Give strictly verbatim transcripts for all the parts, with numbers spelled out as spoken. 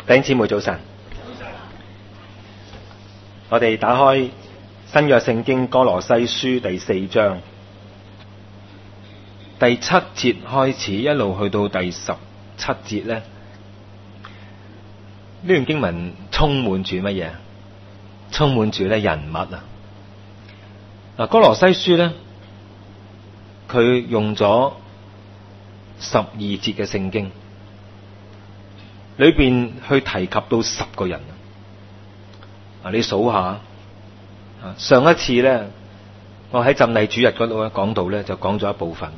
弟兄姊妹早晨，我哋打開新約聖經歌羅西書第四章第七節開始，一路去到第十七節呢，呢段經文充滿住乜嘢？充滿住咧人物啊！嗱，歌羅西書呢，佢用咗十二節嘅聖經，裏邊去提及到十個人啊！你數下啊！上一次咧，我喺浸禮主日嗰度咧講到咧，就講咗一部分。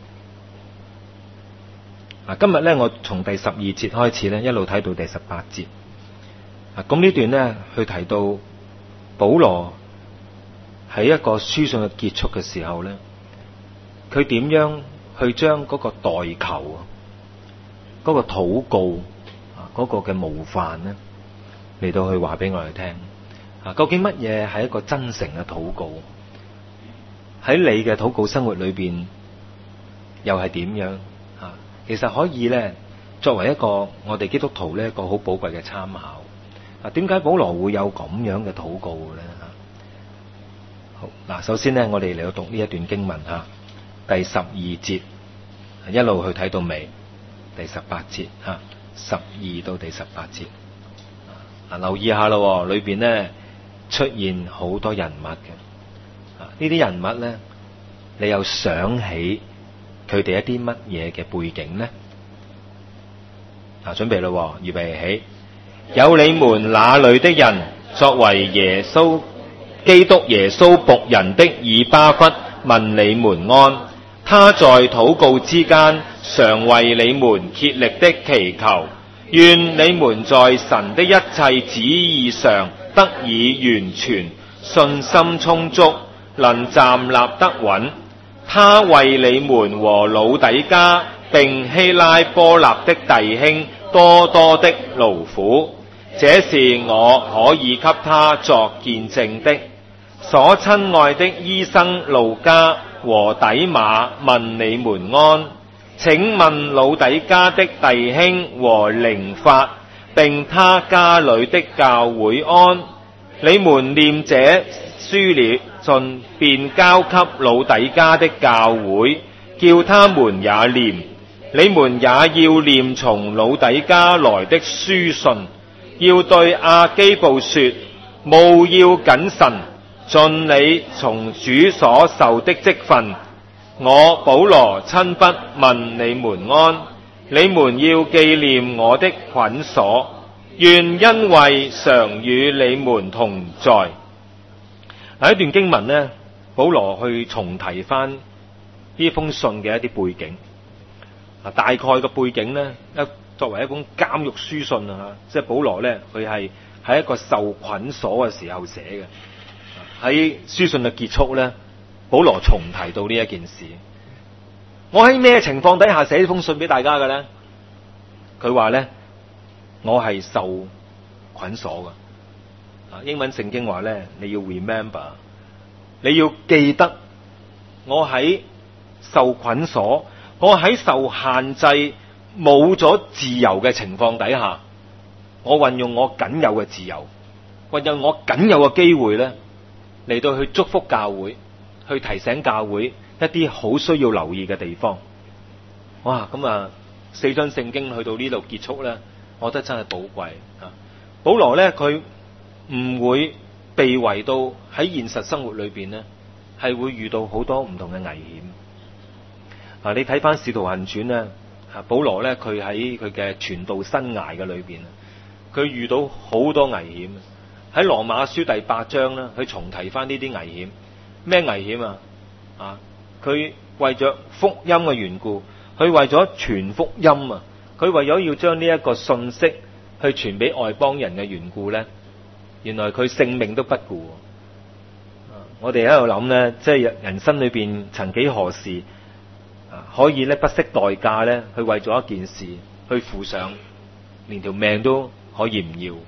啊，今日咧我從第十二節開始咧，一路睇到第十八節。啊，咁呢段咧去提到保羅喺一個書信嘅結束嘅時候咧，佢點樣去將嗰個代求啊，嗰個禱告啊，嗰個嘅模範咧嚟到去話俾我哋聽啊，究竟乜嘢係一個真誠嘅禱告？喺你嘅禱告生活裏邊又係點樣啊？其實可以咧作為一個我哋基督徒咧一個好寶貴嘅參考啊。點解保羅會有咁樣嘅禱告咧？好嗱，首先咧我哋嚟到讀呢一段經文吓，第十二節一路去睇到尾，第十八節吓，十二到第十八節啊，留意下咯，裏邊咧出現好多人物嘅啊，呢啲人物咧，你又想起佢哋一啲乜嘢嘅背景呢？啊，準備咯，預備起。有你們那裏的人，作為耶穌基督耶穌僕人的以巴弗問你們安。他在禱告之間，常為你們竭力的祈求，願你們在神的一切旨意上得以完全，信心充足，能站立得穩。他為你們和老底嘉並希拉波納的弟兄多多的勞苦，這是我可以給他作見證的。所親愛的醫生路加和底馬問你們安。請問老底嘉的弟兄和寧法並他家裏的教會安。你們念這書了盡，便交給老底嘉的教會，叫他們也念。你們也要念從老底嘉來的書信，要對亞基布說，務要謹慎，盡你從主所受的職分。我保羅親筆問你們安。你們要紀念我的捆鎖，願恩惠常與你們同在。嗱，一段經文呢，保羅去重提翻呢封信嘅一啲背景。啊，大概嘅背景呢，一作為一本監獄書信啊，即係保羅呢，佢係喺一個受捆鎖嘅時候寫嘅。喺書信嘅結束呢，保羅重提到呢一件事。我喺咩情況底下寫呢封信俾大家嘅呢？佢話呢，我係受捆鎖嘅。英文聖經話咧，你要 remember， 你要記得我喺受捆鎖，我喺受限制、冇咗自由嘅情況底下，我運用我僅有嘅自由，運用我僅有嘅機會咧，嚟到去祝福教會，去提醒教會一啲好需要留意嘅地方。哇！咁啊，四章聖經去到呢度結束咧，我覺得真係寶貴啊！保羅咧，佢唔會被圍到喺現實生活裏邊呢，係會遇到好多唔同嘅危險。啊，你睇翻《使徒行傳》呢，啊，保羅呢，佢喺佢嘅傳道生涯嘅裏邊，佢遇到好多危險。喺羅馬書第八章呢，佢重提翻呢啲危險。咩危險啊？啊，佢為咗福音嘅緣故，佢為咗傳福音啊，佢為咗要將呢一個信息去傳俾外邦人嘅緣故呢。原來佢性命都不顧。我哋喺度諗呢，即係人生裏邊曾幾何時可以咧不惜代價咧去為咗一件事去付上，連條命都可以唔要。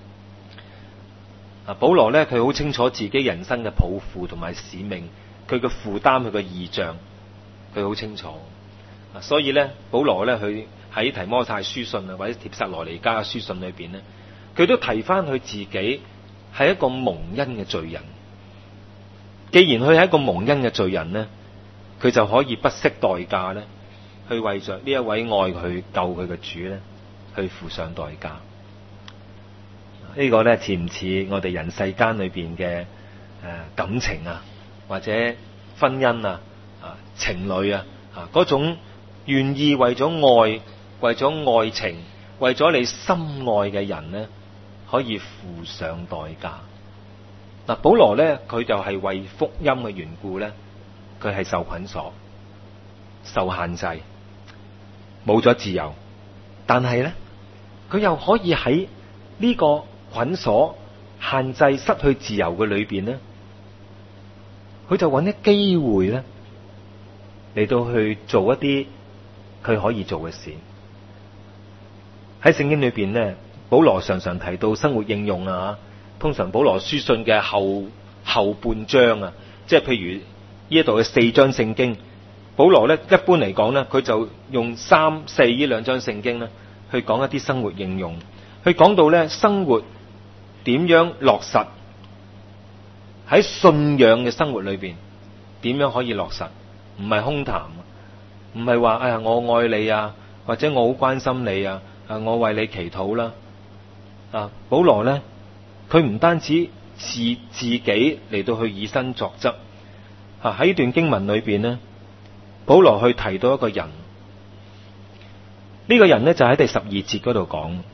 啊，保羅咧佢好清楚自己人生嘅抱負同埋使命，佢嘅負擔，佢嘅異象，佢好清楚。所以咧保羅咧佢喺提摩太書信啊，或者帖撒羅尼迦嘅書信裏邊咧，佢都提翻佢自己係一個蒙恩嘅罪人。既然佢係一個蒙恩嘅罪人咧，佢就可以不惜代價咧，去為着呢一位愛佢救佢嘅主咧，去付上代價。這個、呢個咧似唔似我哋人世間裏邊嘅誒感情啊，或者婚姻啊、啊情侶啊啊嗰種願意為咗愛、為咗愛情、為咗你心愛嘅人咧，可以付上代價。嗱，保羅咧佢就係為福音嘅緣故咧，佢係受捆鎖、受限制、冇咗自由，但係咧佢又可以喺呢個捆鎖、限制、失去自由嘅裏邊咧，佢就揾啲機會咧嚟到去做一啲佢可以做嘅事。喺聖經裏邊咧，保羅常常提到生活應用啊，通常保羅書信嘅後後半章啊，即係譬如呢一度嘅四章聖經，保羅咧一般嚟講咧，佢就用三四呢兩章聖經咧去講一啲生活應用，去講到咧生活點樣落實喺信仰嘅生活裏邊，點樣可以落實，唔係空談，唔係話哎呀我愛你啊，或者我好關心你啊，啊我為你祈禱啦，啊保羅咧佢唔單止是自己嚟到去以身作則，啊喺呢段經文裏邊咧，保羅去提到一個人，呢、這個人咧就喺第十二節嗰度講，呢、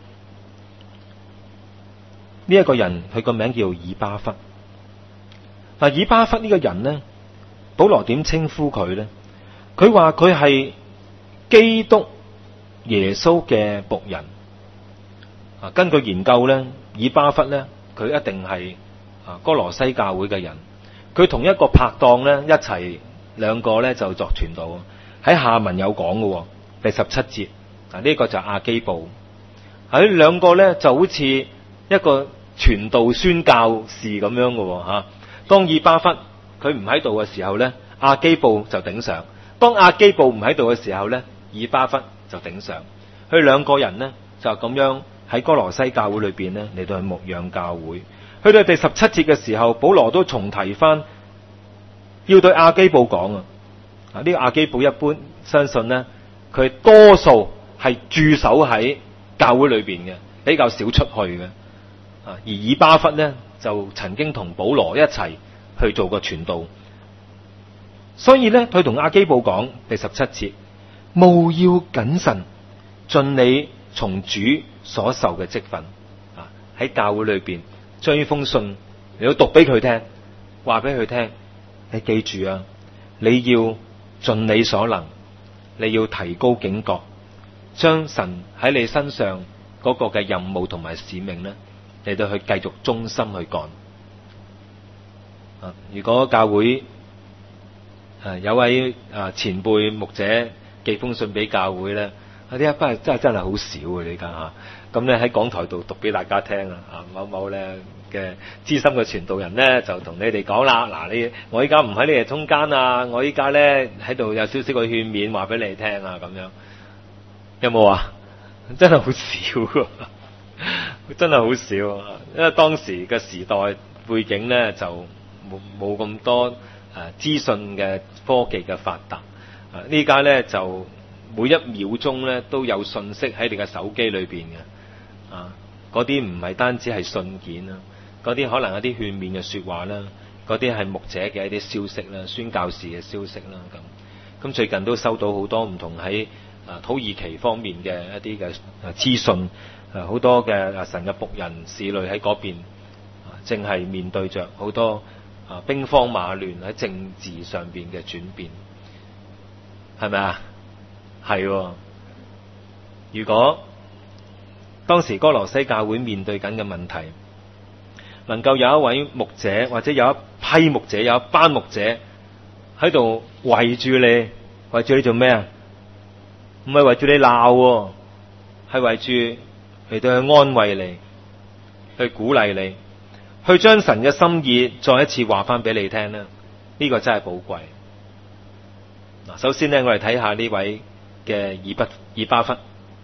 這、一個人佢個名叫以巴弗。嗱，以巴弗呢個人咧，保羅點稱呼佢咧？佢話佢係基督耶穌嘅僕人。啊，根據研究咧，以巴弗咧，佢一定係啊哥羅西教會嘅人。佢同一個拍檔咧一齊，兩個咧就作傳道。喺下文有講嘅，第十七節啊，呢個就係亞基布。喺兩個咧就好似一個傳道宣教士咁樣嘅吓。當以巴弗佢唔喺度嘅時候咧，亞基布就頂上；當亞基布唔喺度嘅時候咧，以巴弗就頂上。佢兩個人呢，就咁樣喺哥羅西教會裏邊呢嚟到去牧養教會。去到第十七節嘅時候，保羅都重提翻，要對亞基布講啊。啊，呢個亞基布一般相信呢，佢多數係駐守喺教會裏邊嘅，比較少出去嘅。啊，而以巴弗呢，就曾經同保羅一齊去做過傳道，所以咧佢同亞基布講第十七節，務要謹慎，盡你從主所受嘅職分。啊，喺教會裏邊將呢封信你要讀俾佢聽，話俾佢聽，你記住啊，你要盡你所能，你要提高警覺，將神喺你身上嗰個嘅任務同埋使命咧，嚟到去繼續忠心去幹。啊，如果教會啊有位啊前輩牧者寄封信俾教會咧，啊呢一班真係真係好少嘅呢家吓。咁咧喺講台度讀俾大家聽啊，啊某某咧嘅資深嘅傳道人咧就同你哋講啦，嗱你我依家唔喺你哋中間啊，我依家咧喺度有少少嘅勸勉話俾你哋聽啊，咁樣有冇啊？真係好少啊。真係好少，啊，因為當時嘅時代背景咧就冇冇咁多誒資訊嘅科技嘅發達。啊，呢家咧就每一秒鐘咧都有信息喺你嘅手機裏邊嘅。啊，嗰啲唔係單止係信件啦，嗰啲可能有啲勸勉嘅說話啦，嗰啲係牧者嘅一啲消息啦，宣教士嘅消息啦咁。咁最近都收到好多唔同喺啊土耳其方面嘅一啲嘅資訊。誒，好多嘅神嘅僕人使女喺嗰邊，正係面對着好多啊兵荒馬亂喺政治上邊嘅轉變，係咪啊？係，如果當時哥羅西教會面對緊嘅問題，能夠有一位牧者或者有一批牧者，有一班牧者喺度圍住你，圍住你做咩啊？唔係圍住你鬧，係圍住嚟到去安慰你，去鼓勵你，去將神嘅心意再一次話翻俾你聽咧，呢、這個真係寶貴。嗱，首先咧，我哋睇下呢位嘅以巴以巴弗，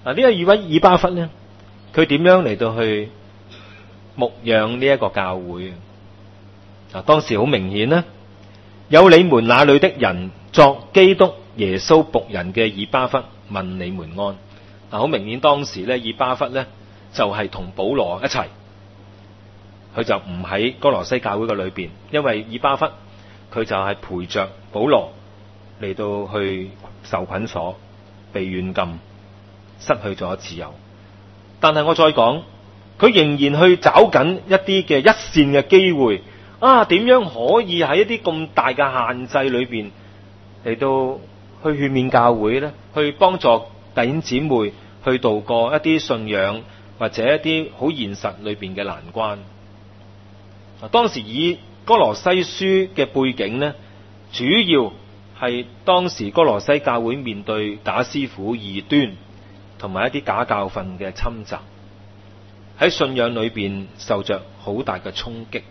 啊，呢個以位以巴弗咧，佢點樣嚟到去牧養呢一個教會？啊，當時好明顯呢，有你們那裏的人作基督耶穌僕人嘅以巴弗問你們安。啊，好明顯當時咧，以巴弗咧就係同保羅一齊，佢就唔喺哥羅西教會嘅裏邊，因為以巴弗佢就係陪着保羅嚟到去受捆鎖，被軟禁，失去咗自由。但係我再講，佢仍然去找緊一啲嘅一線嘅機會。啊，點樣可以喺一啲咁大嘅限制裏邊嚟到去勸勉教會呢？去幫助弟兄姊妹去度過一啲信仰或者一啲好現實裏邊嘅難關。啊，當時以哥羅西書嘅背景呢，主要係當時哥羅西教會面對假師傅異端同埋一啲假教訓嘅侵襲，喺信仰裏邊受着好大嘅衝擊。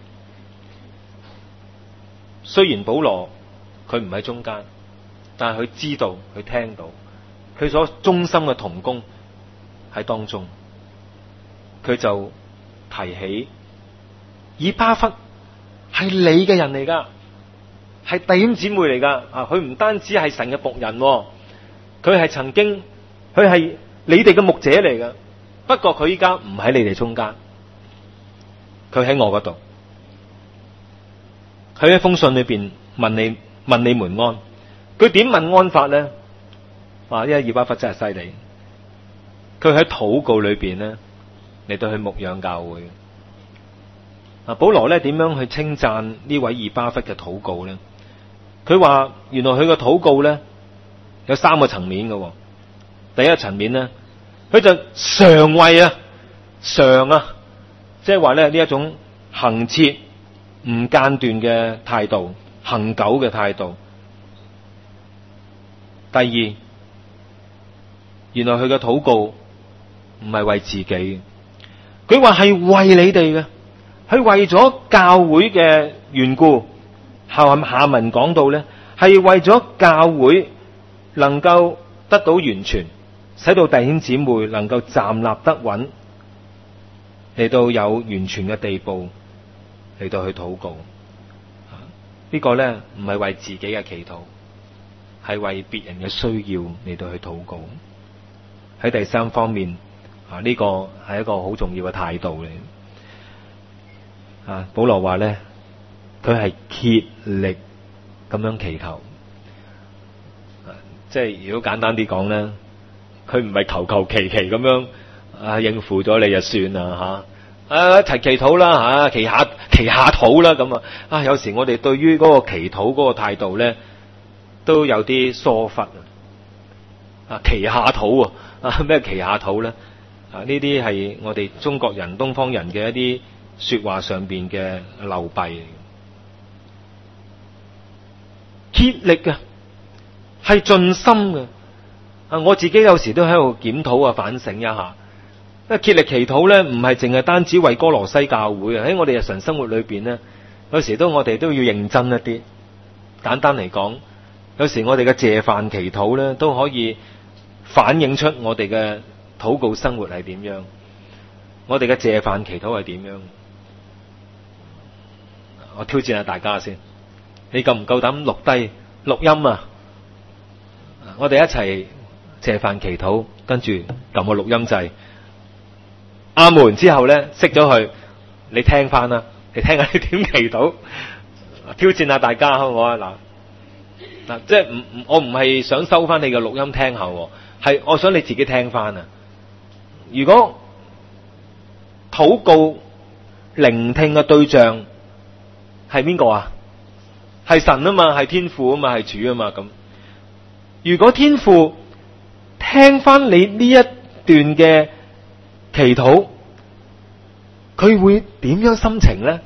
雖然保羅佢唔喺中間，但係佢知道，佢聽到，佢所忠心嘅同工喺當中，佢就提起以巴弗係你嘅人嚟噶，係弟兄姊妹嚟噶。啊，佢唔單止係神嘅僕人，佢係曾經，佢係你哋嘅牧者嚟噶。不過佢依家唔喺你哋中間，佢喺我嗰度。佢喺封信裏邊問你問你們安，佢點問安法咧？哇！因為以巴弗真係犀利，佢喺禱告裏邊咧嚟到去牧養教會。啊，保羅咧點樣去稱讚呢位以巴弗嘅禱告咧？佢話原來佢嘅禱告咧有三個層面嘅。第一個層面咧，佢就常為啊常啊，即係話咧呢一種恆切唔間斷嘅態度，恆久嘅態度。第二，原來佢嘅禱告唔係為自己，佢話係為你哋嘅，係為咗教會嘅緣故。下下文講到咧，係為咗教會能夠得到完全，使到弟兄姊妹能夠站立得穩，嚟到有完全嘅地步。嚟到去禱告，呢個呢唔係為自己嘅祈禱，係為別人嘅需要嚟到去禱告。喺第三方面，啊呢個係一個好重要嘅態度嚟。啊，保羅話呢，佢係竭力咁樣祈求，即係如果簡單啲講呢，佢唔係求求其其咁樣啊應付咗你就算啦吓。啊！一齊祈禱啦吓，祈下祈下禱啦咁啊！啊，有時我哋對於嗰個祈禱嗰個態度咧，都有啲疏忽啊！啊，祈下禱啊，咩祈下禱咧？啊，呢啲係我哋中國人、東方人嘅一啲說話上邊嘅流弊。竭力嘅係盡心嘅啊！我自己有時都喺度檢討啊，反省一下。因為竭力祈禱咧，唔係淨係單止為哥羅西教會啊！喺我哋日常生活裏邊咧，有時都我哋都要認真一啲。簡單嚟講，有時我哋嘅謝飯祈禱咧，都可以反映出我哋嘅禱告生活係點樣，我哋嘅謝飯祈禱係點樣。我挑戰下大家先，你夠唔夠膽錄低錄音啊？我哋一齊謝飯祈禱，跟住撳個錄音掣。阿門之後咧，熄咗佢，你聽翻啦，你聽下你點祈禱，挑戰下大家好唔好啊？嗱嗱，即係唔唔，我唔係想收翻你嘅錄音聽後，係我想你自己聽翻啊。如果禱告聆聽嘅對象係邊個啊？係神啊嘛，係天父啊嘛，係主啊嘛。咁如果天父聽翻你呢一段嘅祈禱，佢會點樣心情咧？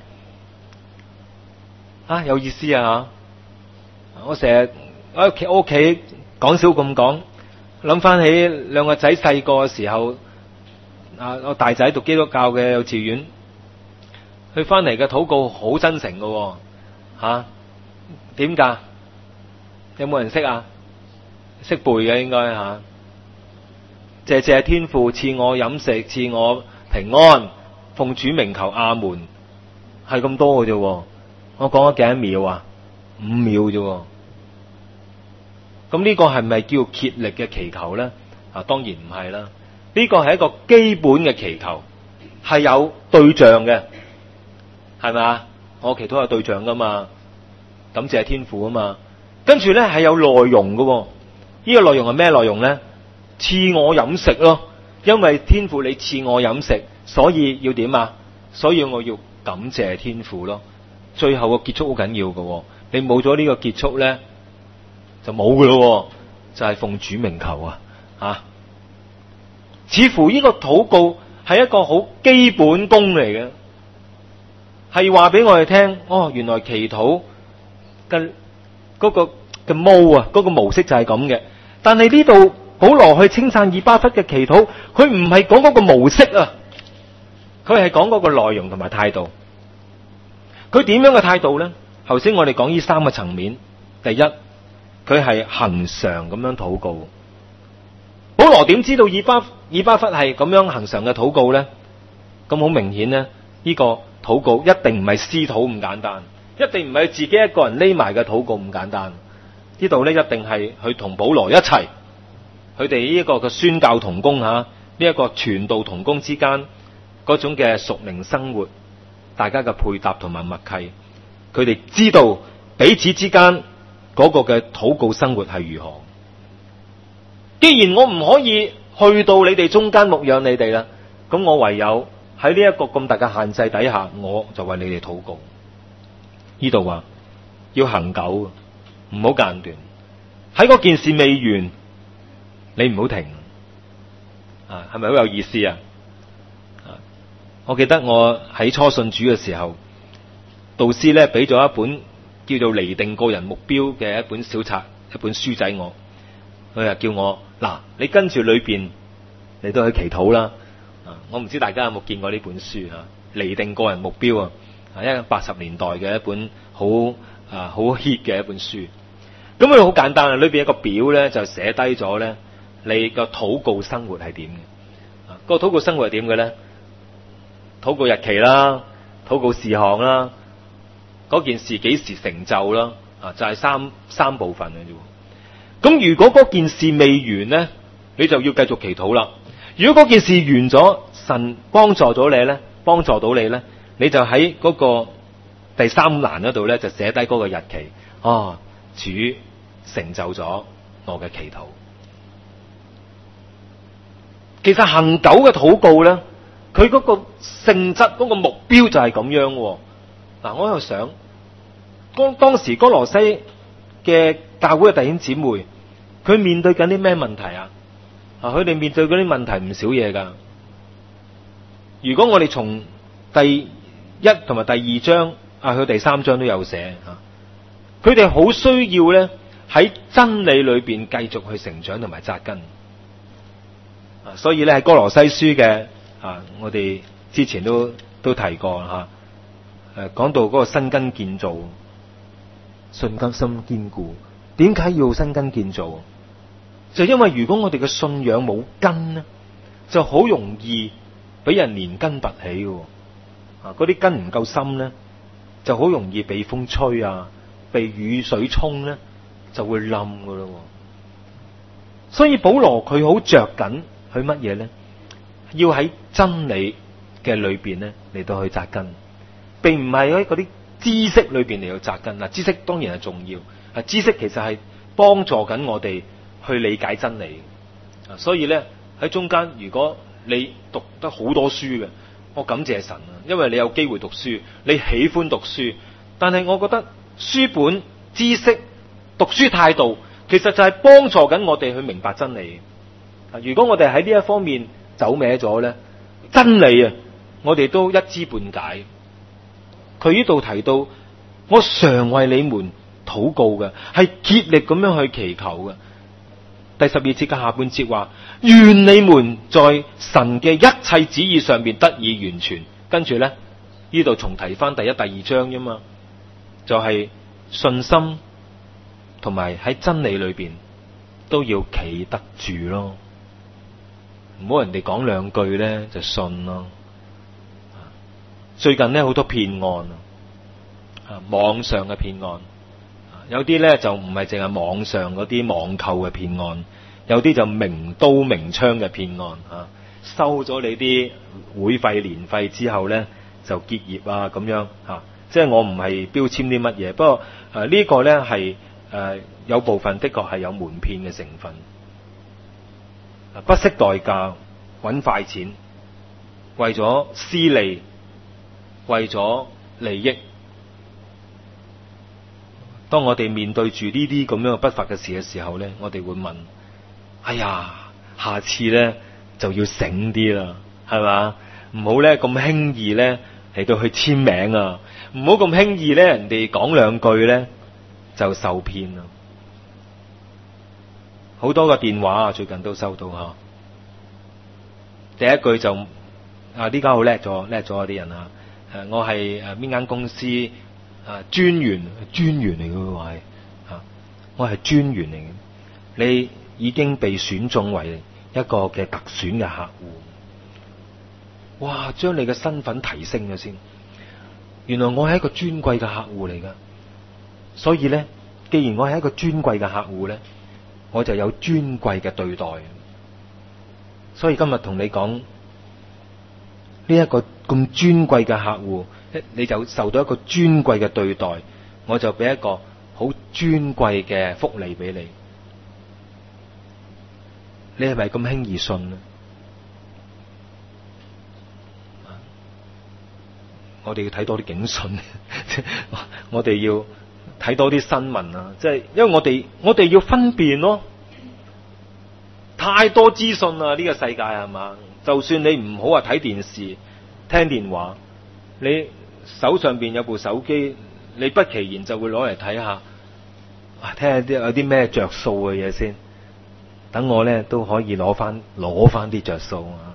啊，有意思啊！我成日喺屋企屋企講少咁講，諗翻起兩個仔細個嘅時候，啊，我大仔讀基督教嘅幼稚園，佢翻嚟嘅禱告好真誠嘅，吓點噶？有冇人識啊？識背嘅應該吓。 謝謝天父賜我飲食，賜我平安，奉主名求阿門，係咁多嘅啫。我講咗幾多秒啊？五秒啫。咁呢個係咪叫竭力嘅祈求咧？啊，當然唔係啦。呢個係一個基本嘅祈求，係有對象嘅，係咪啊？我祈禱有對象噶嘛，感謝天父啊嘛。跟住咧係有內容噶，呢個內容係咩內容咧？賜我飲食咯，因為天父你賜我飲食，所以要點啊？所以我要感謝天父咯。最後個結束好緊要噶，你冇咗呢個結束咧，就冇噶咯，就係奉主名求啊！啊，似乎呢個禱告係一個好基本功嚟嘅，係話俾我哋聽，哦，原來祈禱嘅嗰個嘅模啊，嗰個模式就係咁嘅。但係呢度保羅去稱讚以巴弗嘅祈禱，佢唔係講嗰個模式啊，佢係講嗰個內容同埋態度。佢點樣嘅態度咧？頭先我哋講呢三個層面，第一，佢係恆常咁樣禱告。保羅點知道以巴以巴弗係咁樣恆常嘅禱告咧？咁好明顯咧，呢個禱告一定唔係私禱咁簡單，一定唔係自己一個人匿埋嘅禱告咁簡單。呢度咧一定係佢同保羅一齊，佢哋呢一個嘅宣教同工吓，呢一個傳道同工之間嗰種嘅屬靈生活，大家嘅配搭同埋默契，佢哋知道彼此之間嗰個嘅禱告生活係如何。既然我唔可以去到你哋中間牧養你哋啦，咁我唯有喺呢一個咁大嘅限制底下，我就為你哋禱告。呢度話要恆久，唔好間斷。喺嗰件事未完，你唔好停。啊，係咪好有意思啊？啊，我記得我喺初信主嘅時候，導師咧俾咗一本叫做釐定個人目標嘅一本小冊，一本書仔我，佢又叫我嗱，你跟住裏邊你都去祈禱啦。啊，我唔知大家有冇見過呢本書啊？釐定個人目標啊，係一個八十年代嘅一本好啊好 hit 嘅一本書。咁佢好簡單啊，裏邊一個表咧就寫低咗咧你個禱告生活係點嘅。啊，個禱告生活係點嘅咧？禱告日期啦，禱告事項啦，嗰件事幾時成就啦？啊，就係三三部分嘅啫。咁如果嗰件事未完咧，你就要繼續祈禱啦。如果嗰件事完咗，神幫助咗你咧，幫助到你咧，你就喺嗰個第三欄嗰度咧就寫低嗰個日期。啊，主成就咗我嘅祈禱。其實恆久嘅禱告咧，佢嗰個性質、嗰個目標就係咁樣。嗱，我喺度想，當當時哥羅西嘅教會嘅弟兄姊妹，佢面對緊啲咩問題啊？啊，佢哋面對嗰啲問題唔少嘢噶。如果我哋從第一同埋第二章啊，佢第三章都有寫吓，佢哋好需要咧喺真理裏邊繼續去成長同埋扎根。啊，所以咧喺哥羅西書嘅啊，我哋之前都都提過吓，誒、啊，講到嗰個生根建造。信心堅固，點解要生根建造？就因為如果我哋嘅信仰冇根咧，就好容易俾人連根拔起嘅。啊，嗰啲根唔夠深咧，就好容易被風吹啊，被雨水沖咧，就會冧噶咯。所以保羅佢好着緊去乜嘢咧？要喺真理嘅裏邊咧嚟到去扎根，並唔係喺嗰啲知識裏邊嚟到扎根。嗱，知識當然係重要，啊，知識其實係幫助緊我哋去理解真理。啊，所以咧喺中間，如果你讀得好多書嘅，我感謝神啊，因為你有機會讀書，你喜歡讀書。但係我覺得書本知識、讀書態度，其實就係幫助緊我哋去明白真理。啊，如果我哋喺呢一方面走歪咗咧，真理啊，我哋都一知半解。佢呢度提到，我常為你們禱告嘅，係竭力咁樣去祈求嘅。第十二節嘅下半節話，願你們在神嘅一切旨意上面得以完全。跟住咧，呢度重提翻第一、第二章啫嘛，就係、是、信心同埋喺真理裏邊都要企得住咯。 唔好人哋講兩句咧就信咯。最近咧好多騙案啊，網上嘅騙案，有啲咧就唔係淨係網上嗰啲網購嘅騙案，有啲就明刀明槍嘅騙案啊，收咗你啲會費年費之後咧就結業啊咁樣啊，即係我唔係標籤啲乜嘢，不過誒、啊這個、呢個咧係誒有部分的確係有瞞騙嘅成分，啊、不惜代價搵快錢，為咗私利，為咗利益。當我哋面對住呢啲咁樣嘅不法嘅事嘅時候咧，我哋會問：哎呀，下次咧就要醒啲啦，係嘛？唔好咧咁輕易咧嚟到去簽名啊，唔好咁輕易咧人哋講兩句咧就受騙啊！好多個電話啊，最近都收到吓。第一句就啊，呢家好叻咗，叻咗啊啲人啊！誒，我係誒邊間公司啊專員，專員嚟嘅喎係啊，我係專員嚟嘅。你已經被選中為一個嘅特選嘅客戶，哇！將你嘅身份提升咗先。原來我係一個尊貴嘅客戶嚟噶，所以咧，既然我係一個尊貴嘅客戶咧，我就有尊貴嘅對待。所以今日同你講呢一個咁尊貴嘅客戶，你就受到一個尊貴嘅對待，我就俾一個好尊貴嘅福利俾你。你係咪咁輕易信呢？我哋要睇多啲警訊，我哋要睇多啲新聞啊！即係因為我哋我哋要分辨咯，太多資訊啦！呢個世界係嘛？就算你唔好話睇電視、聽電話，你手上邊有部手機，你不其然就會攞嚟睇下，睇下啲有啲咩着數嘅嘢先。等我咧都可以攞翻攞翻啲着數啊！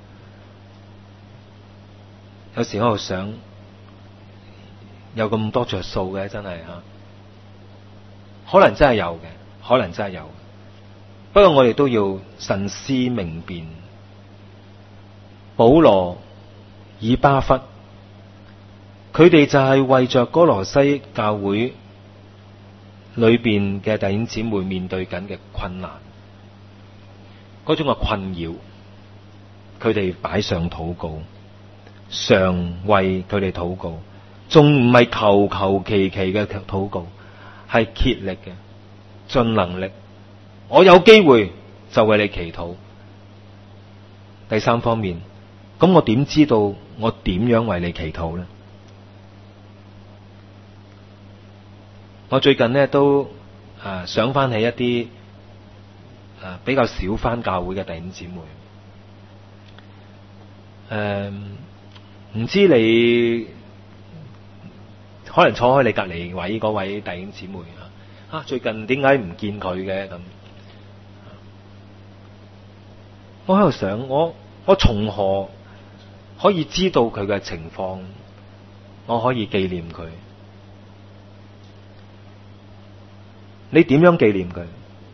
有時我又想，有咁多着數嘅真係吓，可能真係有嘅，可能真係有。不過我哋都要慎思明辨。保羅、以巴弗，佢哋就係為着哥羅西教會裏邊嘅弟兄姊妹面對緊嘅困難，嗰種嘅困擾，佢哋擺上禱告，常為佢哋禱告，仲唔係求求其其嘅禱告，係竭力嘅，盡能力。我有機會就為你祈禱。第三方面，咁我點知道我點樣為你祈禱呢？我最近呢都啊想翻起一啲啊比較少翻教會嘅弟兄姊妹。誒，唔知你可能坐喺你隔籬位嗰位弟兄姊妹啊，啊最近點解唔見佢嘅咁？我喺度想，我我從何可以知道佢嘅情況？我可以紀念佢。你點樣紀念佢？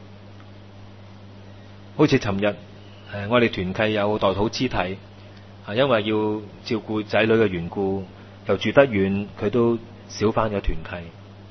好似尋日誒，我哋團契有代禱肢體，啊，因為要照顧仔女嘅緣故，又住得遠，佢都少返咗團契。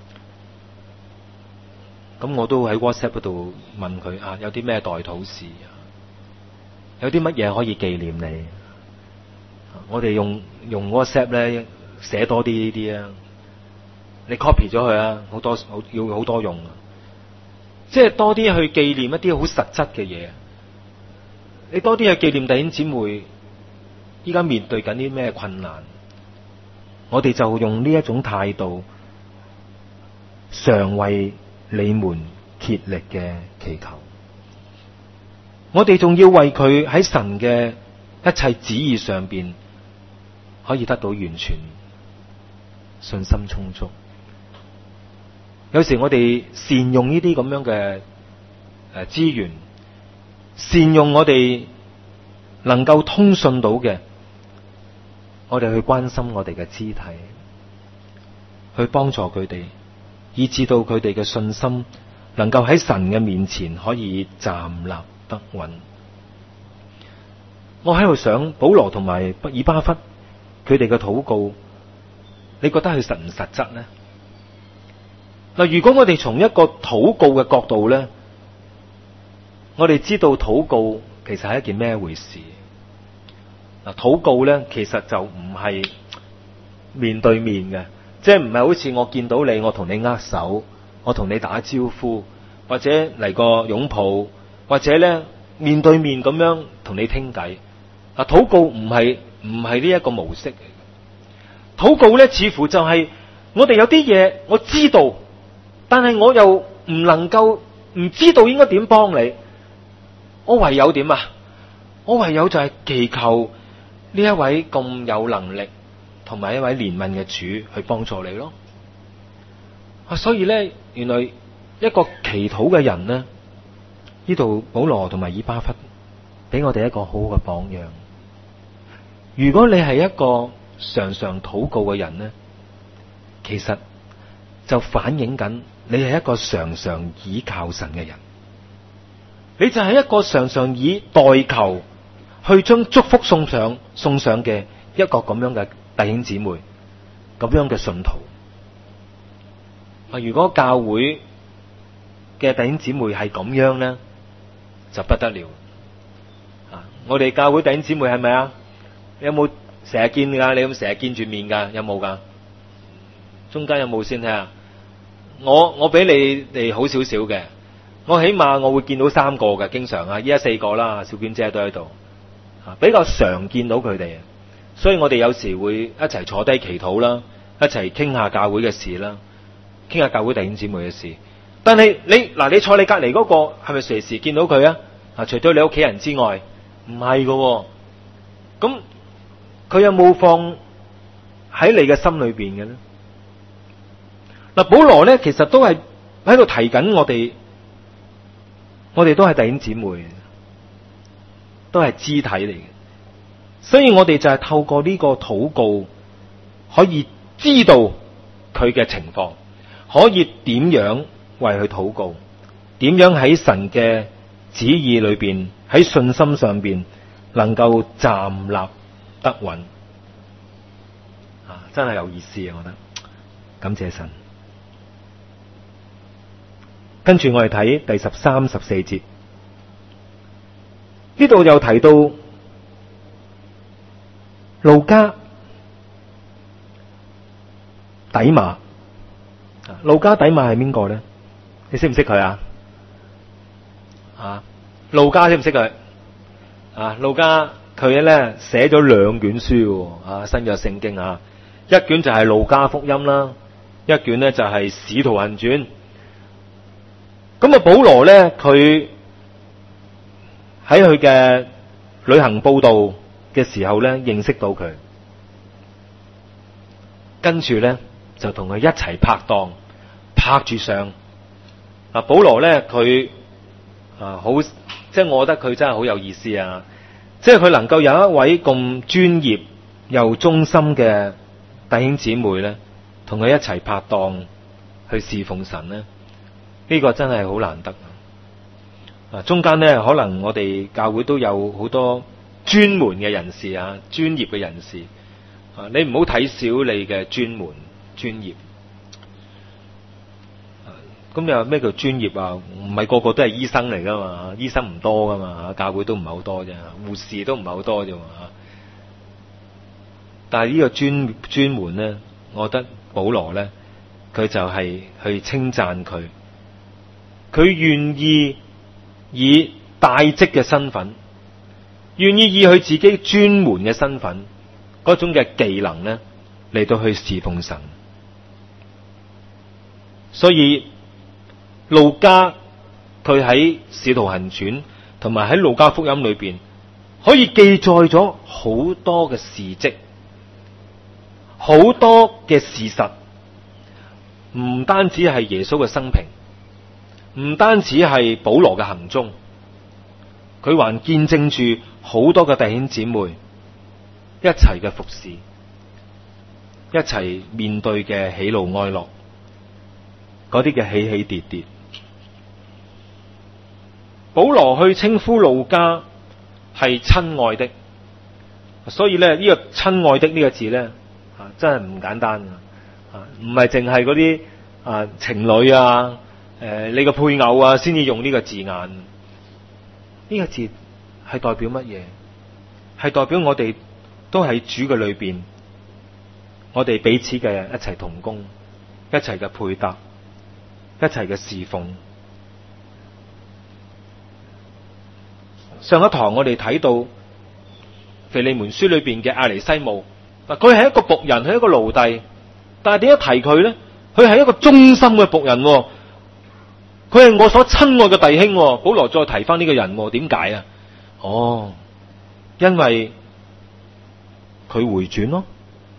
咁我都喺 WhatsApp 嗰度問佢啊，有啲咩代禱事？有啲乜嘢可以紀念你？我哋用用 WhatsApp 咧寫多啲呢啲啊，你 copy 咗佢啊，好多好要好多用啊，即係多啲去紀念一啲好實質嘅嘢。你多啲去紀念弟兄姊妹依家面對緊啲咩困難，我哋就用呢一種態度，常為你們竭力嘅祈求。我哋仲要為佢喺神嘅一切旨意上邊可以得到完全信心充足。有時我哋善用呢啲咁樣嘅誒資源，善用我哋能夠通訊到嘅，我哋去關心我哋嘅肢體，去幫助佢哋，以致到佢哋嘅信心能夠喺神嘅面前可以站立得穩。 我喺度想保羅同埋以巴弗佢哋嘅禱告，你覺得佢實唔實質呢？嗱，如果我哋從一個禱告嘅角度咧，我哋知道禱告其實係一件咩回事？嗱，禱告咧其實就唔係面對面嘅，即係唔係好似我見到你，我同你握手，我同你打招呼，或者嚟個擁抱，或者咧面對面咁樣同你傾偈。嗱，禱告唔係唔係呢一個模式嚟嘅。禱告咧似乎就係我哋有啲嘢我知道，但係我又唔能夠唔知道應該點幫你。我唯有點啊？我唯有就係祈求呢一位咁有能力同埋一位憐憫嘅主去幫助你咯。啊，所以咧，原來一個祈禱嘅人呢，呢度保羅同埋以巴弗俾我哋一個好好嘅榜樣。如果你係一個常常禱告嘅人呢，其實就反映緊你係一個常常倚靠神嘅人。你就係一個常常以代求去將祝福送上送上嘅一個咁樣嘅弟兄姊妹，咁樣嘅信徒。啊，如果教會嘅弟兄姊妹係咁樣咧，就不得了。啊，我哋教會弟兄姊妹係咪啊？你有冇成日見噶？你有冇成日見住面噶？有冇噶？中間有冇先睇下？我我比你哋好少少嘅。我起碼我會見到三個嘅，經常啊，依家四個啦，小娟姐都喺度，比較常見到佢哋，所以我哋有時會一齊坐低祈禱啦，一齊傾下教會嘅事啦，傾下教會弟兄姊妹嘅事。但係你嗱，你坐你隔籬嗰個係咪隨時見到佢啊？啊，除咗你屋企人之外，唔係㗎，咁佢有冇放喺你嘅心裏邊嘅咧？嗱，保羅咧其實都係喺度提緊我哋。我哋都係弟兄姊妹，都係肢體嚟嘅，所以我哋就係透過呢個禱告，可以知道佢嘅情況，可以點樣為佢禱告，點樣喺神嘅旨意裏邊，喺信心上邊能夠站立得穩。啊，真係有意思啊！我覺得，感謝神。跟住我哋睇第十三、十四節，呢度又提到路加、底馬。路加、底馬係邊個咧？你識唔識佢啊？啊，路加識唔識佢？啊，路加佢咧寫咗兩卷書，啊，新約聖經啊，一卷就係路加福音啦，一卷咧就係使徒行傳。咁啊，保羅咧，佢喺佢嘅旅行佈道嘅時候咧，認識到佢，跟住咧就同佢一齊拍檔，拍住上。啊，保羅咧，佢啊好，即係我覺得佢真係好有意思啊！即係佢能夠有一位咁專業又忠心嘅弟兄姊妹咧，同佢一齊拍檔去侍奉神咧。呢個真係好難得啊！中間咧，可能我哋教會都有好多專門嘅人士啊，專業嘅人士啊，你唔好睇小你嘅專門專業。咁你話咩叫專業啊？唔係個個都係醫生嚟噶嘛，醫生唔多噶嘛，教會都唔係好多啫，護士都唔係好多啫嘛。但係呢個專專門咧，我覺得保羅咧，佢就係去稱讚佢。佢願意以大職嘅身份，願意以佢自己專門嘅身份嗰種嘅技能咧嚟到去侍奉神。所以路加佢喺使徒行傳同埋喺路加福音裏邊，可以記載咗好多嘅事蹟，好多嘅事實，唔單止係耶穌嘅生平。唔單止係保羅嘅行蹤，佢還見證住好多嘅弟兄姊妹一齊嘅服侍，一齊面對嘅喜怒哀樂，嗰啲嘅起起跌跌。保羅去稱呼路加係親愛的， 所以咧呢、這個親愛的呢個字咧啊，真係唔簡單啊，唔係淨係嗰啲啊情侶啊，誒、呃、你個配偶啊先至用呢個字眼。呢、這個字係代表乜嘢？係代表我哋都喺主嘅裏邊，我哋彼此嘅一齊同工，一齊嘅配搭，一齊嘅侍奉。上一堂我哋睇到腓利門書裏邊嘅阿尼西姆，嗱，佢係一個僕人，係一個奴隸，但係點解提佢咧？佢係一個忠心嘅僕人，佢係我所親愛嘅弟兄。保羅再提翻呢個人，點解啊？哦，因為佢回轉咯，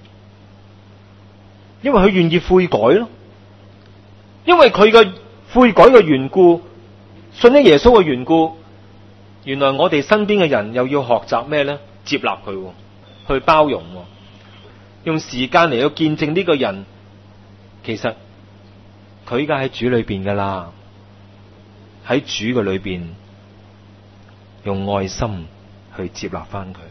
因為佢願意悔改咯，因為佢嘅悔改嘅緣故，信咗耶穌嘅緣故。原來我哋身邊嘅人又要學習咩咧？接納佢，去包容，用時間嚟到見證呢個人，其實佢依家喺主裏邊噶啦，喺主嘅裏邊用愛心去接納翻佢。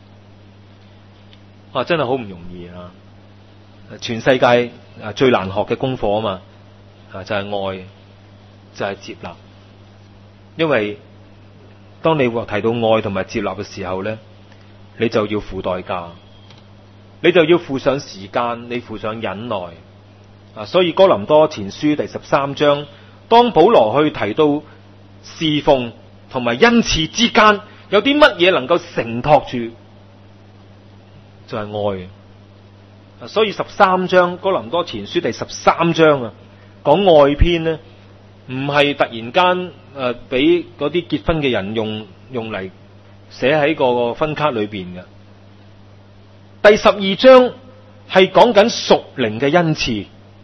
啊，真係好唔容易啊！全世界啊最難學嘅功課啊嘛，啊就係愛，就係接納。因為當你提到愛同埋接納嘅時候咧，你就要付代價，你就要付上時間，你付上忍耐啊！所以哥林多前書第十三章，當保羅去提到侍奉同埋恩賜之間有啲乜嘢能夠承托住，就係愛啊！所以十三章哥林多前書第十三章啊，講愛篇咧，唔係突然間誒俾嗰啲結婚嘅人用用嚟寫喺個分卡裏邊嘅。第十二章係講緊屬靈嘅恩賜，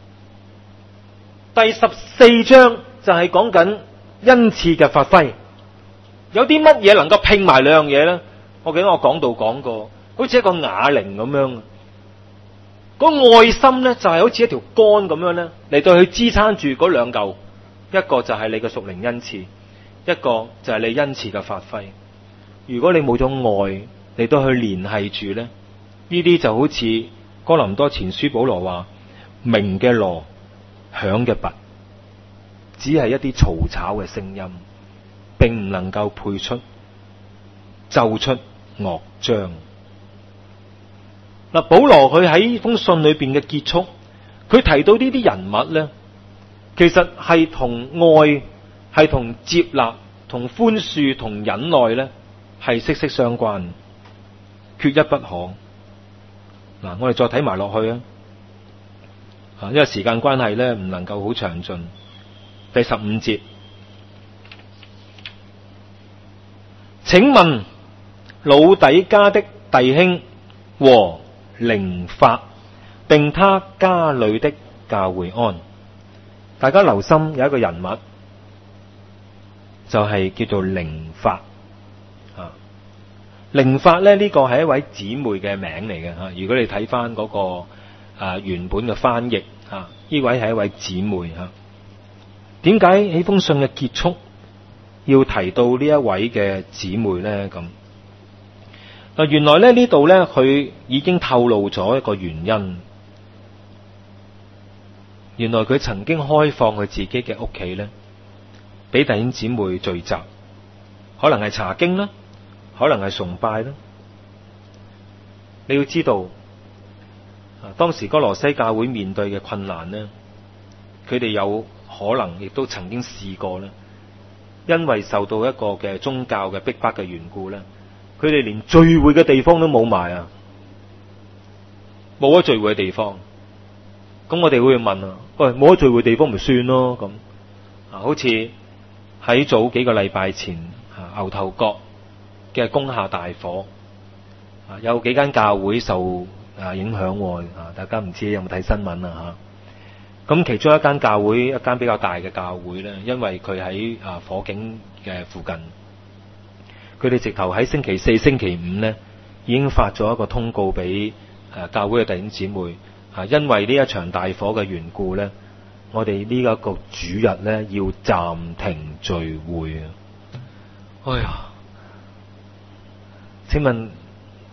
第十四章就係講緊恩賜嘅發揮。有啲乜嘢能夠拼埋兩樣嘢咧？我記得我講道講過，好似一個啞鈴咁樣。嗰愛心咧就係好似一條杆咁樣咧，嚟到去支撐住嗰兩嚿。一個就係你嘅屬靈恩賜，一個就係你恩賜嘅發揮。如果你冇咗愛，你都去聯繫住咧，呢啲就好似哥林多前書保羅話：鳴嘅鑼，響嘅鈸，只係一啲嘈吵嘅聲音，並唔能夠配出奏出樂章。嗱，保羅佢喺封信裏邊嘅結束，佢提到呢啲人物咧，其實係同愛、係同接納、同寬恕、同忍耐咧，係息息相關，缺一不可。嗱，我哋再睇埋落去啊，啊，因為時間關係咧，唔能夠好詳盡。第十五節，請問老底嘉的弟兄和寧法，並他家裏的教會安。大家留心有一個人物，就係、是、叫做寧法啊。寧法咧，呢個係一位姊妹嘅名嚟嘅吓。如果你睇翻嗰個啊原本嘅翻譯啊，呢位係一位姊妹吓。點解喺封信嘅結束要提到呢一位嘅姊妹咧？咁嗱，原來咧呢度咧佢已經透露咗一個原因。原來佢曾經開放佢自己嘅屋企咧，俾弟兄姊妹聚集，可能係查經啦，可能係崇拜啦。你要知道，啊，當時哥羅西教會面對嘅困難咧，佢哋有可能亦都曾經試過咧，因為受到一個嘅宗教嘅逼迫嘅緣故咧，佢哋連聚會嘅地方都冇埋啊，冇咗聚會嘅地方。咁我哋會問啊，喂，冇咗聚會地方咪算咯？咁啊，好似喺早幾個禮拜前啊，牛頭角嘅工廈大火啊，有幾間教會受啊影響啊，大家唔知有冇睇新聞啊吓？咁其中一間教會，一間比較大嘅教會咧，因為佢喺啊火警嘅附近，佢哋直頭喺星期四、星期五咧，已經發咗一個通告俾誒教會嘅弟兄姊妹。啊！因為呢一場大火嘅緣故咧，我哋呢一個主日咧要暫停聚會啊！哎呀，請問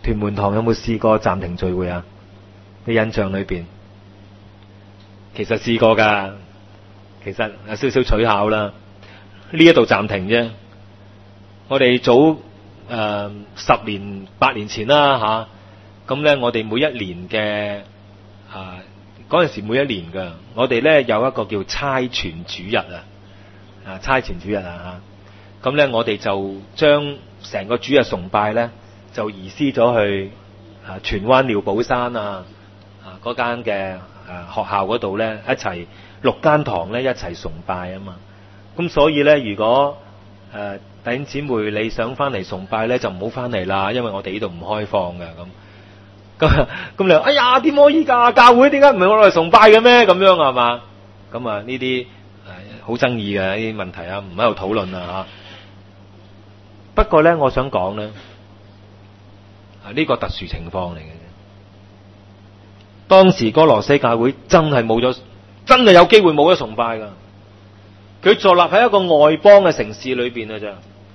屯門堂有冇試過暫停聚會啊？你印象裏邊，其實試過噶，其實有少少取巧啦。呢一度暫停啫。我哋早誒、呃、十年八年前啦吓，咁咧我哋每一年嘅啊嗰陣時每一年噶，我哋咧有一個叫差傳主日啊，啊差傳主日啊吓，咁咧我哋就將成個主日崇拜咧就移師咗去啊荃灣廖寶山啊啊嗰間嘅誒學校嗰度咧一齊六間堂咧一齊崇拜啊嘛。咁所以咧如果誒、呃、弟兄姊妹你想翻嚟崇拜咧就唔好翻嚟啦，因為我哋呢度唔開放嘅。咁咁咁你話哎呀點可以㗎？教會點解唔係我嚟崇拜嘅咩？咁樣係嘛？咁啊呢啲誒好爭議嘅呢啲問題啊，唔喺度討論啊嚇。不過咧我想講咧啊呢個特殊情況嚟嘅。當時歌羅西教會真係冇咗，真係有機會冇咗崇拜㗎。佢坐立喺一個外邦嘅城市裏邊啊，咋？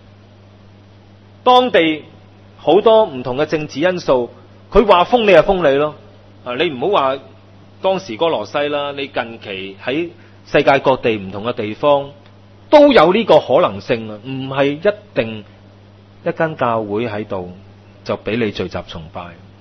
當地好多唔同嘅政治因素，佢話封你就封你咯。啊，你唔好話當時歌羅西啦，你近期喺世界各地唔同嘅地方都有呢個可能性啊，唔係一定一間教會喺度就俾你聚集崇拜。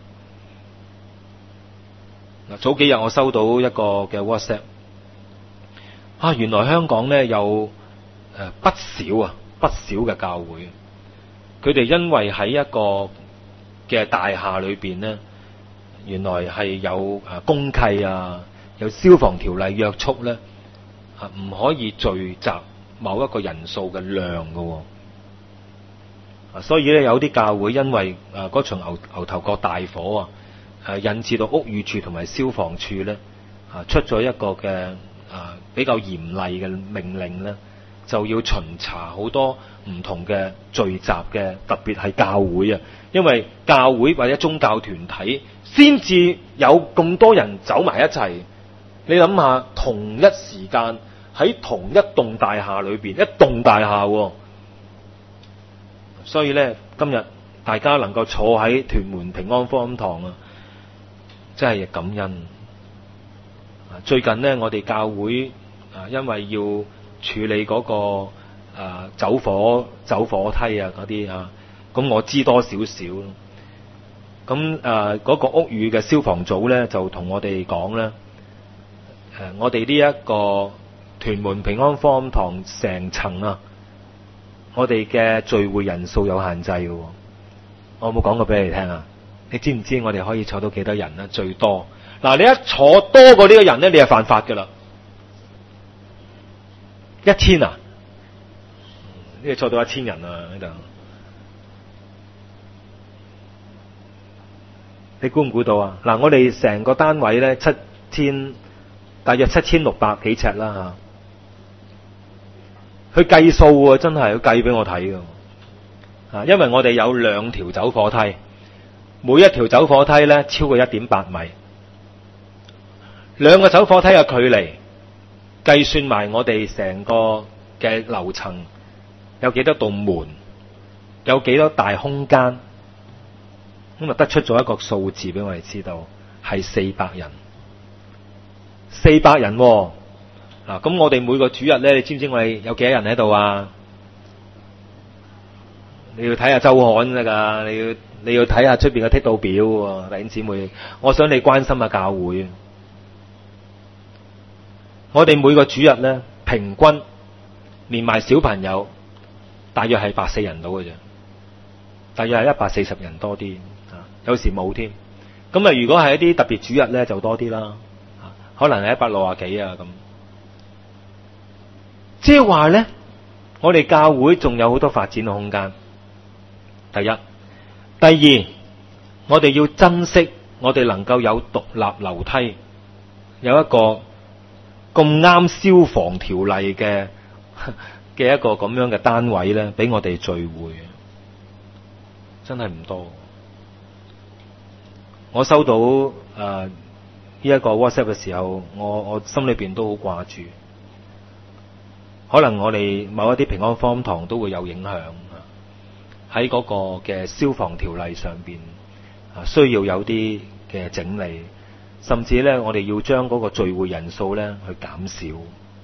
嗱，早幾日我收到一個嘅 WhatsApp。啊，原來香港咧有誒不少啊不少嘅教會，佢哋因為喺一個嘅大廈裏邊咧，原來係有誒公契啊，有消防條例約束咧，啊唔可以聚集某一個人數嘅量嘅，啊所以咧有啲教會因為誒嗰場牛牛頭角大火啊，誒引致到屋宇署同埋消防處咧啊出咗一個嘅。啊，比較嚴厲嘅命令咧，就要巡查好多唔同嘅聚集嘅，特別係教會啊，因為教會或者宗教團體先至有咁多人走埋一齊。你諗下，同一時間喺同一棟大廈裏邊，一棟大廈，所以咧今日大家能夠坐喺屯門平安福音堂啊，真係感恩。最近呢，我哋教會啊，因為要處理嗰、那個啊走火走火梯啊嗰啲啊，咁我知多少少。咁啊嗰個屋宇嘅消防組咧，就同我哋講咧，誒、啊，我哋呢一個屯門平安福音堂成層啊，我哋嘅聚會人數有限制嘅。我有冇講過俾你聽啊？你知唔知我哋可以坐到幾多人啊？最多。嗱，你一坐多過呢個人咧，你係犯法噶啦！一千啊，呢個坐到一千人啊喺度，你估唔估到啊？嗱，我哋成個單位咧七千，大約七千六百幾尺啦吓。佢計數啊，真係佢計俾我睇噶。啊，因為我哋有兩條走火梯，每一條走火梯咧超過一點八米。兩個走火梯嘅距離，計算埋我哋成個嘅樓層有幾多道門，有幾多大空間，咁啊得出咗一個數字俾我哋知道，係四百人。四百人喎，嗱，咁我哋每個主日咧，你知唔知我哋有幾多人喺度啊？你要睇下周刊㗎㗎，你要你要睇下出邊嘅剔到表喎，弟兄姊妹，我想你關心下教會。我哋每個主日咧，平均連埋小朋友，大約係百四人到嘅啫，大約係一百四十人多啲，啊，有時冇添。咁啊，如果係一啲特別主日咧，就多啲啦，可能係一百六啊幾啊咁。即係話咧，我哋教會仲有好多發展嘅空間。第一，第二，我哋要珍惜我哋能夠有獨立樓梯，有一個咁啱消防條例嘅嘅一個咁樣嘅單位咧，俾我哋聚會，真係唔多。我收到誒呢一個 WhatsApp 嘅時候，我我心裏邊都好掛住。可能我哋某一啲平安福音堂都會有影響喺嗰個嘅消防條例上邊， 需要有啲嘅整理，甚至咧我哋要將嗰個聚會人數咧去減少。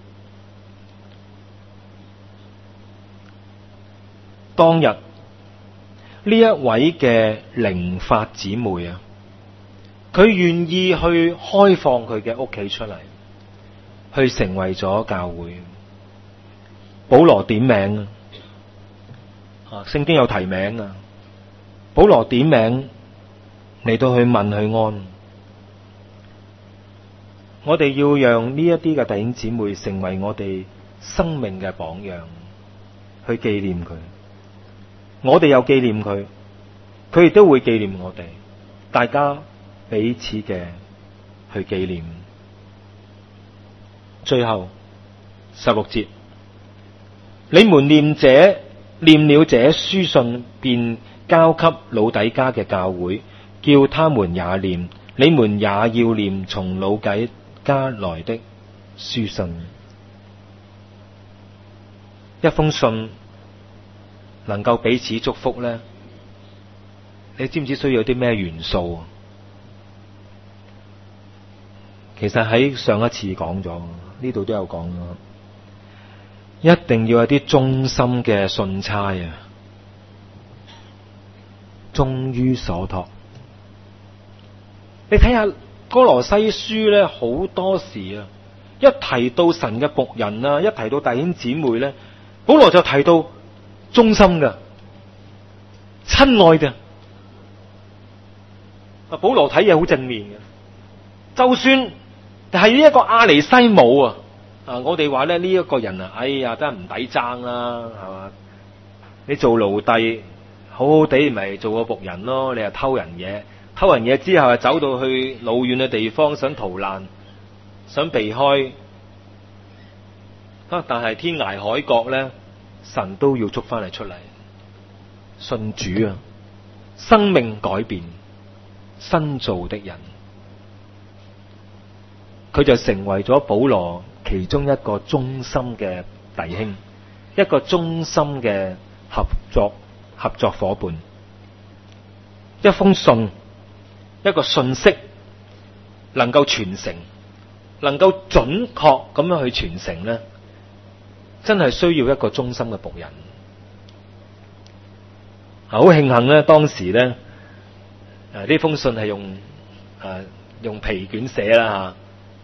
當日呢一位嘅靈法姊妹啊，佢願意去開放佢嘅屋企出嚟，去成為咗教會。保羅點名啊，聖經有提名啊，保羅點名嚟到去問佢安。我哋要讓呢一啲嘅弟兄姊妹成為我哋生命嘅榜樣，去紀念佢。我哋有紀念佢，佢亦都會紀念我哋，大家彼此嘅去紀念。最後十六節，你們念這念了這書信，便交給老底嘉嘅教會，叫他們也念，你們也要念從老底嘉來的書信。一封信能夠彼此祝福呢，你知唔知需要啲咩元素？其實喺上一次講咗，呢度都有講咗，一定要有啲忠心嘅信差啊，忠於所託。你睇下歌羅西書咧，好多時啊，一提到神嘅僕人啊，一提到弟兄姊妹咧，保羅就提到忠心嘅、親愛嘅。啊，保羅睇嘢好正面嘅，就算係呢一個阿尼西姆啊，啊，我哋話咧呢一個人啊，哎呀，真係唔抵爭啦，係嘛？你做奴隸，好好地咪做個僕人咯，你又偷人嘢，偷人嘢之後，走到去老遠嘅地方，想逃難，想避開。啊，但係天涯海角咧，神都要捉翻嚟出嚟，信主啊，生命改變，新造的人，佢就成為咗保羅其中一個忠心嘅弟兄，一個忠心嘅合作合作夥伴。一封信，一個信息能夠傳承，能夠準確咁樣去傳承咧，真係需要一個忠心嘅僕人。好慶幸咧，當時咧，誒呢封信係用誒、呃、用皮卷寫啦吓，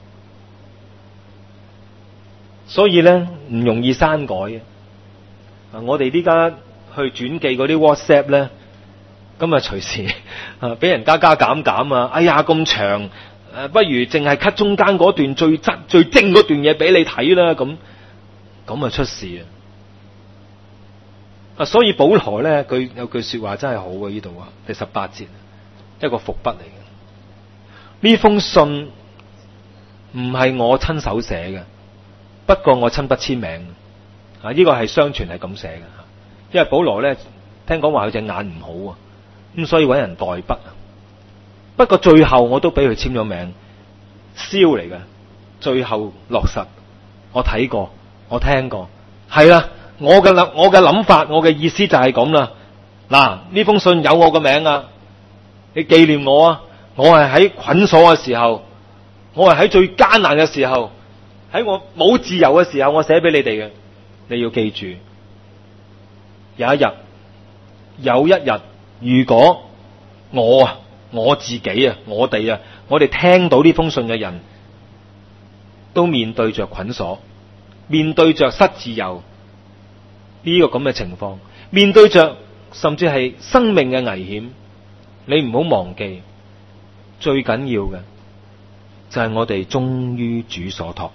所以咧唔容易刪改嘅。啊，我哋呢家去轉寄嗰啲 WhatsApp 咧，咁啊隨時啊俾人加加減減啊，哎呀咁長，誒不如淨係 cut 中間嗰段最質最精嗰段嘢俾你睇啦，咁咁啊出事啊！啊，所以保羅咧，佢有句說話真係好啊，呢度啊，第十八節，一個伏筆嚟嘅。呢封信唔係我親手寫嘅，不過我親筆簽名。啊，呢個係相傳係咁寫嘅，因為保羅咧聽講話佢隻眼唔好啊，咁所以搵人代筆啊。不過最後我都俾佢簽咗名，燒嚟嘅，最後落實。我睇過，我聽過，係啦。我嘅諗，我嘅諗法，我嘅意思就係咁啦。嗱，呢封信有我個名啊，你紀念我啊。我係喺捆鎖嘅時候，我係喺最艱難嘅時候，喺我冇自由嘅時候，我寫俾你哋嘅。你要記住，有一日，有一日，如果我啊，我自己啊，我哋啊，我哋聽到呢封信嘅人，都面對着捆鎖，面對着失自由。呢個咁嘅情況，面對着甚至係生命嘅危險，你唔好忘記，最緊要嘅就係我哋忠於主所託，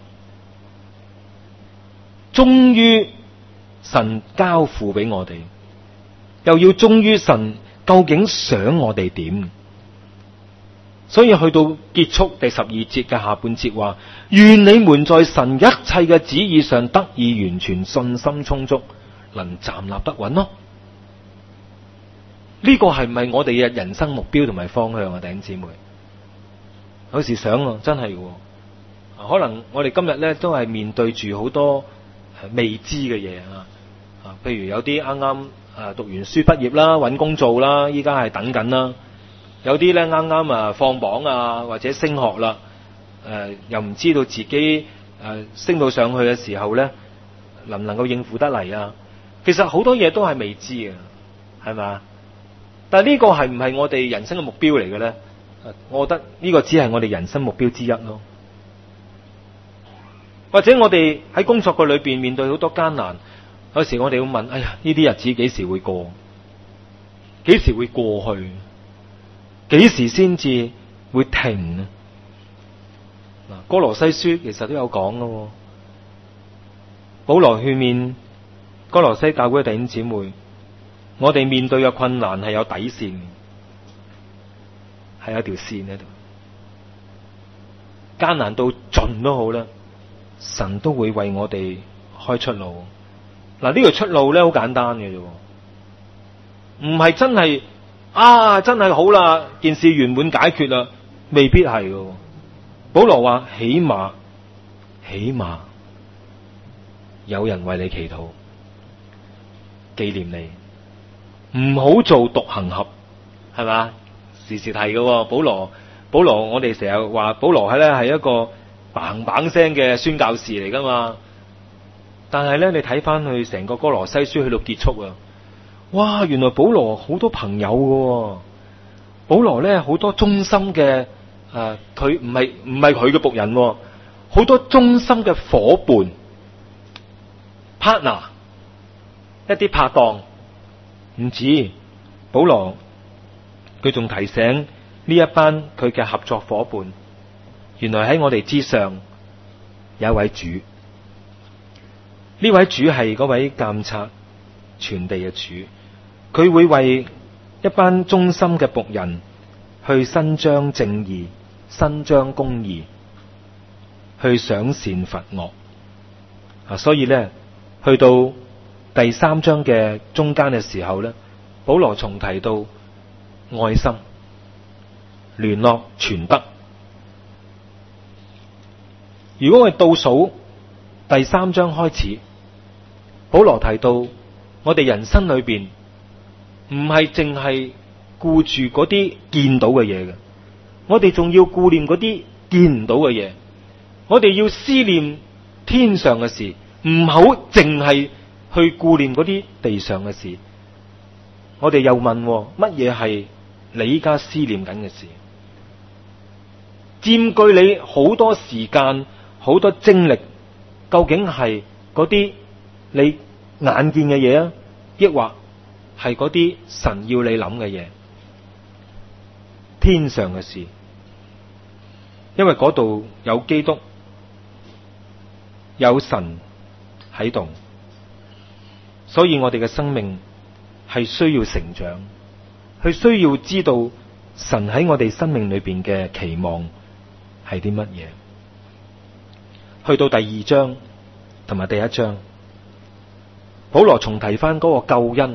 忠於神交付俾我哋，又要忠於神究竟想我哋點。所以去到結束第十二節嘅下半節話，願你們在神一切嘅旨意上得以完全，信心充足，能站立得穩咯。呢個係唔係我哋嘅人生目標同埋方向啊？弟兄姊妹，有時想啊，真係嘅，可能我哋今日咧都係面對住好多未知嘅嘢啊，啊，譬如有啲啱啱誒讀完書畢業啦，搵工做啦，依家係等緊啦， 有啲咧啱啱啊放榜啊，或者升學啦，誒、呃、又唔知道自己誒、呃、升到上去嘅時候咧，能唔能夠應付得嚟啊？其實好多嘢都係未知嘅，係咪？但係呢個係唔係我哋人生嘅目標嚟嘅咧？我覺得呢個只係我哋人生目標之一咯。或者我哋喺工作嘅裏邊面對好多艱難，有時我哋會問：哎呀，呢啲日子幾時會過？幾時會過去？幾時先至會停啊？嗱，哥羅西書其實都有講嘅，保羅勸勉哥羅西教會嘅弟兄姊妹，我哋面對嘅困難係有底線，係有一條線喺度，艱難到盡都好啦，神都會為我哋開出路。嗱，呢條出路咧好簡單嘅啫，唔係真係啊，真係好啦，件事圓滿解決啦，未必係嘅。保羅話：起碼，起碼有人為你祈禱，紀念你，唔好做獨行俠，係嘛？時時提嘅。保羅，保羅，我哋成日話保羅係咧係一個嘭嘭聲嘅宣教士嚟噶嘛。但係咧，你睇翻去成個哥羅西書去到結束啊，哇！原來保羅好多朋友嘅，保羅咧好多忠心嘅誒，佢唔係唔係佢嘅僕人，好多忠心嘅伙伴 partner， 一啲拍檔。唔止保羅，佢仲提醒呢一班佢嘅合作伙伴，原來喺我哋之上有一位主。呢位主係嗰位監察全地嘅主，佢會為一班忠心嘅僕人去伸張正義、伸張公義，去賞善罰惡啊！所以咧，去到第三章嘅中間嘅時候咧，保羅重提到愛心、聯絡、傳德。如果我哋倒數第三章開始，保羅提到我哋人生裏邊唔係淨係顧住嗰啲見到嘅嘢嘅，我哋仲要顧念嗰啲見唔到嘅嘢。我哋要思念天上嘅事，唔好淨係去顧念嗰啲地上嘅事。我哋又問，乜嘢係你依家思念緊嘅事？佔據你好多時間、好多精力，究竟係嗰啲你眼見嘅嘢啊，抑或係嗰啲神要你諗嘅嘢，天上嘅事？因為嗰度有基督，有神喺度，所以我哋嘅生命係需要成長，係需要知道神喺我哋生命裏邊嘅期望係啲乜嘢。去到第二章同埋第一章，保羅重提翻嗰個救恩。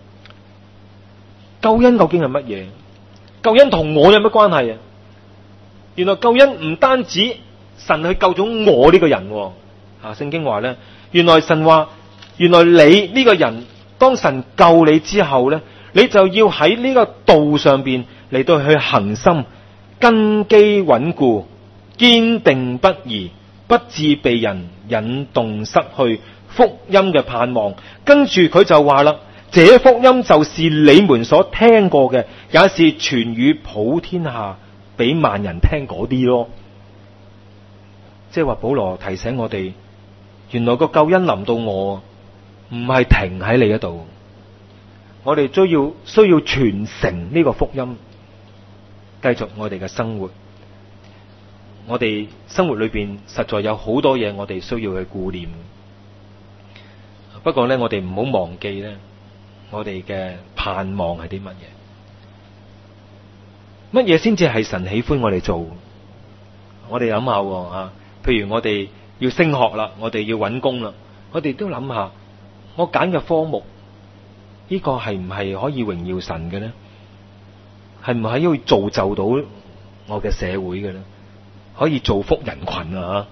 救恩究竟係乜嘢？救恩同我有乜關係啊？原來救恩唔單止神去救咗我呢個人，啊，聖經話咧，原來神話，原來你呢個人，當神救你之後咧，你就要喺呢個道上邊嚟到去恒心，根基穩固，堅定不移，不致被人引動失去福音嘅盼望。跟住佢就話啦，這福音就是你們所聽過嘅，也是傳與普天下，俾萬人聽嗰啲咯。即係話保羅提醒我哋，原來個救恩臨到我，唔係停喺你嗰度，我哋需要需要傳承呢個福音，繼續我哋嘅生活。我哋生活裏邊實在有好多嘢我哋需要去顧念，不過咧我哋唔好忘記咧，我哋嘅盼望係啲乜嘢？乜嘢先至係神喜歡我哋做？我哋諗下啊，譬如我哋要升學啦，我哋要搵工啦，我哋都諗下，我揀嘅科目呢個係唔係可以榮耀神嘅咧？係唔係可以造就到我嘅社會嘅咧？可以造福人群啊！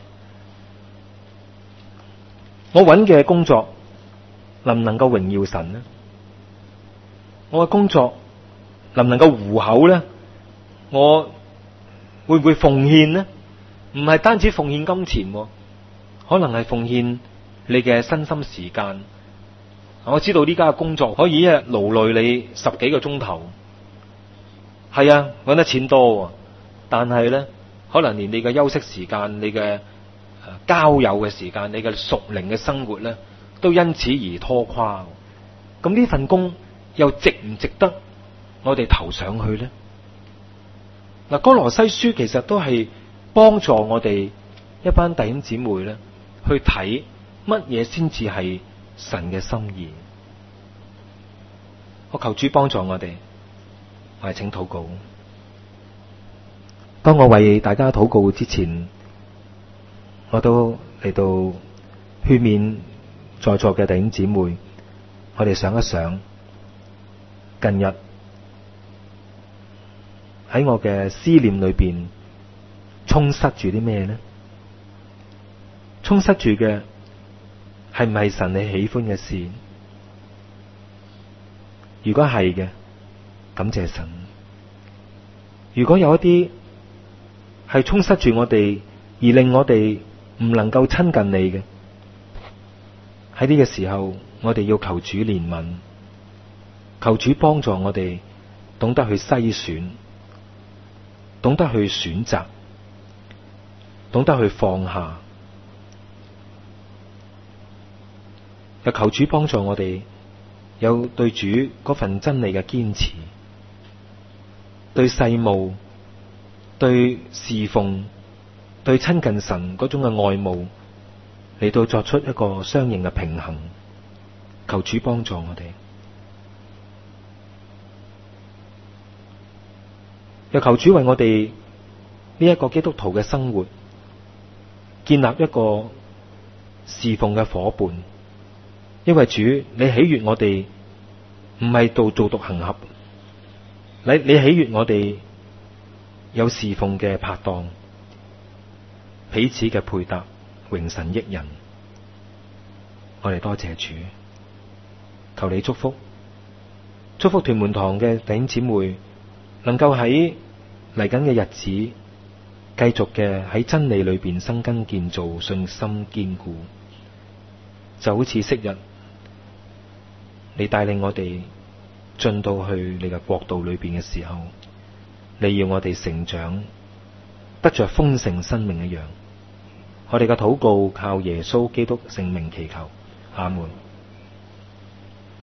我揾嘅工作能唔能夠榮耀神呢？我嘅工作能唔能夠糊口呢？ 我會唔會奉獻呢？唔係單止奉獻金錢，可能係奉獻你嘅身心時間。我知道呢家嘅工作可以一日勞累你十幾個鐘頭，係啊，搵得錢多，但係呢，可能連你嘅休息時間、你嘅交友嘅時間、你嘅屬靈嘅生活呢，都因此而拖垮。咁呢份工又值唔值得我哋投上去呢？嗱，歌羅西書其實都係幫助我哋一班弟兄姊妹呢，去睇乜嘢先至係神嘅心意。我求主幫助我哋，我哋請禱告。當我為大家禱告之前，我都嚟到勸勉在座嘅弟兄姊妹，我哋想一想，近日喺我嘅思念裏邊充塞住啲咩呢？充塞住嘅係唔係神你喜歡嘅事？如果係嘅，感謝神。如果有一啲係充塞住我哋，而令我哋唔能夠親近你嘅，喺呢個時候，我哋要求主憐憫，求主幫助我哋懂得去篩選，懂得去選擇，懂得去放下。又求主幫助我哋有對主嗰份真理嘅堅持，對世務、對侍奉、對親近神嗰種嘅愛慕，嚟到作出一個相應嘅平衡。求主幫助我哋，又求主為我哋呢一個基督徒嘅生活建立一個侍奉嘅夥伴。因為主，你喜悅我哋唔係做做獨行俠，你你喜悅我哋有侍奉嘅拍檔，彼此嘅配搭，榮神益人。我哋多謝主，求你祝福，祝福屯門堂嘅弟兄姊妹，能夠喺嚟緊嘅日子，繼續嘅喺真理裏邊生根建造，信心堅固，就好似昔日你帶領我哋進到去你嘅國度裏邊嘅時候，你要我哋成長，得着豐盛生命一樣。我哋嘅禱告靠耶穌基督聖名祈求，阿門。